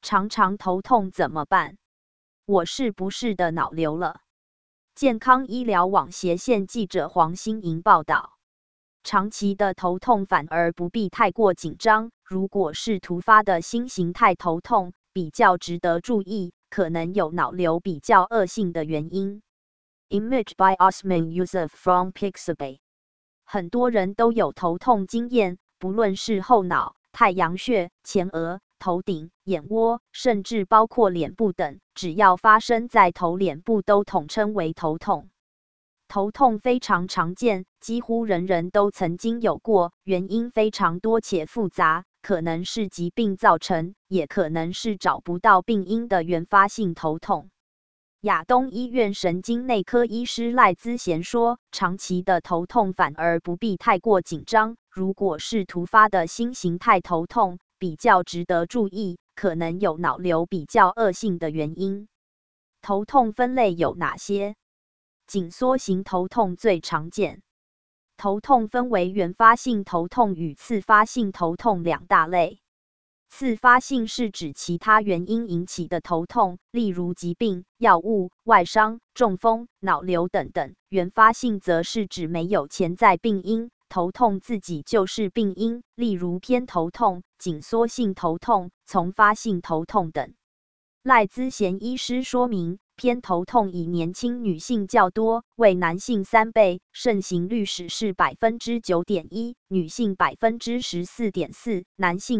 常常头痛怎么办？我是不是的脑瘤了？健康医疗网斜线记者黄欣莹报道。长期的头痛反而不必太过紧张，如果是突发的新形态头痛，比较值得注意，可能有脑瘤比较恶性的原因。Image by Osman Youssef from Pixabay。很多人都有头痛经验，不论是后脑、太阳穴、前额、头顶、眼窝，甚至包括脸部等，只要发生在头脸部都统称为头痛。头痛非常常见，几乎人人都曾经有过，原因非常多且复杂，可能是疾病造成，也可能是找不到病因的原发性头痛。亚东医院神经内科医师赖资贤说，长期的头痛反而不必太过紧张，如果是突发的新形态头痛，比较值得注意，可能有脑瘤比较恶性的原因。头痛分类有哪些？紧缩型头痛最常见。头痛分为原发性头痛与次发性头痛两大类。次发性是指其他原因引起的头痛，例如疾病、药物、外伤、中风、脑瘤等等。原发性则是指没有潜在病因，头痛自己就是病因，例如偏头痛、紧缩性头痛、丛发性头痛等。赖资贤医师说明，偏头痛以年轻女性较多，为男性3倍，盛行率是9.1%，女性14.4%，男性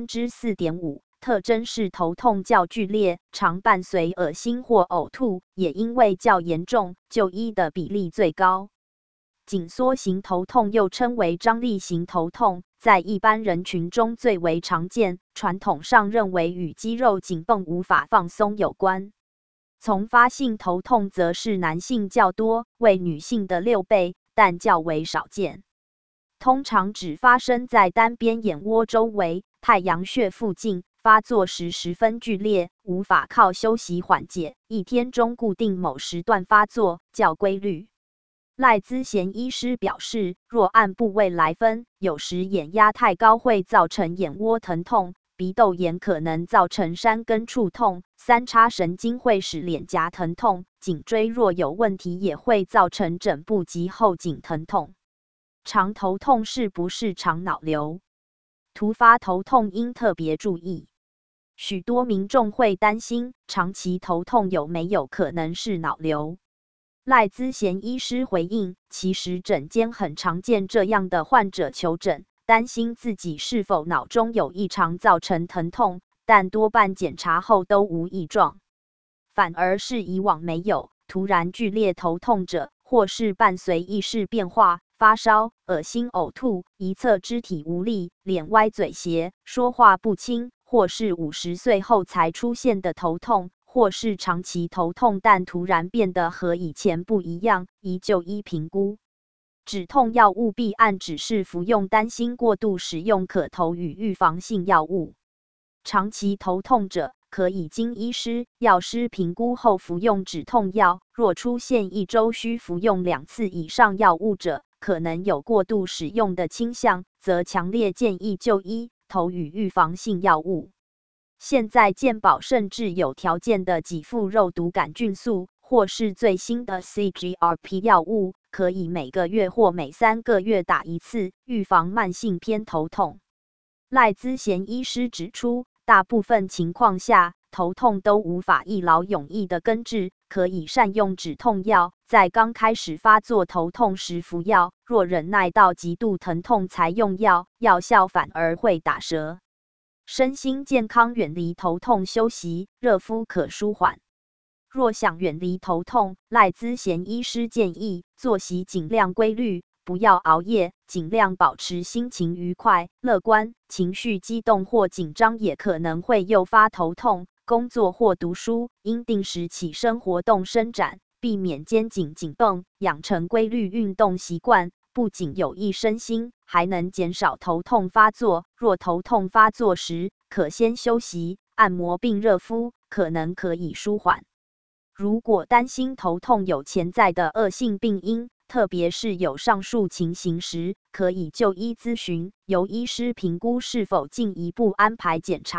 4.5%。特征是头痛较剧烈，常伴随恶心或呕吐，也因为较严重，就医的比例最高。紧缩型头痛又称为张力型头痛，在一般人群中最为常见，传统上认为与肌肉紧绷无法放松有关。丛发性头痛则是男性较多，为女性的6倍，但较为少见。通常只发生在单边眼窝周围、太阳穴附近，发作时十分剧烈，无法靠休息缓解，一天中固定某时段发作，较规律。赖资贤医师表示，若按部位来分，有时眼压太高会造成眼窝疼痛，鼻窦炎可能造成山根触痛，三叉神经会使脸颊疼痛，颈椎若有问题也会造成枕部及后颈疼痛。常头痛是不是常脑瘤？突发头痛应特别注意。许多民众会担心，长期头痛有没有可能是脑瘤？赖资贤医师回应，其实诊间很常见这样的患者求诊，担心自己是否脑中有异常造成疼痛，但多半检查后都无异状。反而是以往没有突然剧烈头痛者，或是伴随意识变化、发烧、恶心、呕吐、一侧肢体无力、脸歪嘴斜、说话不清，或是50岁后才出现的头痛，或是长期头痛但突然变得和以前不一样，宜就医评估。止痛药务必按指示服用，担心过度使用可投予预防性药物。长期头痛者，可以经医师、药师评估后服用止痛药，若出现1周需服用2次以上药物者，可能有过度使用的倾向，则强烈建议就医，投予预防性药物。现在健保甚至有条件的给付肉毒杆菌素，或是最新的 CGRP 药物，可以每个月或每3个月打1次，预防慢性偏头痛。赖资贤医师指出，大部分情况下，头痛都无法一劳永逸的根治，可以善用止痛药，在刚开始发作头痛时服药，若忍耐到极度疼痛才用药，药效反而会打折。身心健康，远离头痛，休息热敷可舒缓。若想远离头痛，赖资贤医师建议作息尽量规律，不要熬夜，尽量保持心情愉快、乐观。情绪激动或紧张也可能会诱发头痛。工作或读书应定时起身活动伸展，避免肩颈紧绷，养成规律运动习惯。不仅有益身心，还能减少头痛发作。若头痛发作时，可先休息、按摩并热敷，可能可以舒缓。如果担心头痛有潜在的恶性病因，特别是有上述情形时，可以就医咨询，由医师评估是否进一步安排检查，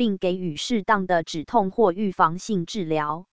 并给予适当的止痛或预防性治疗。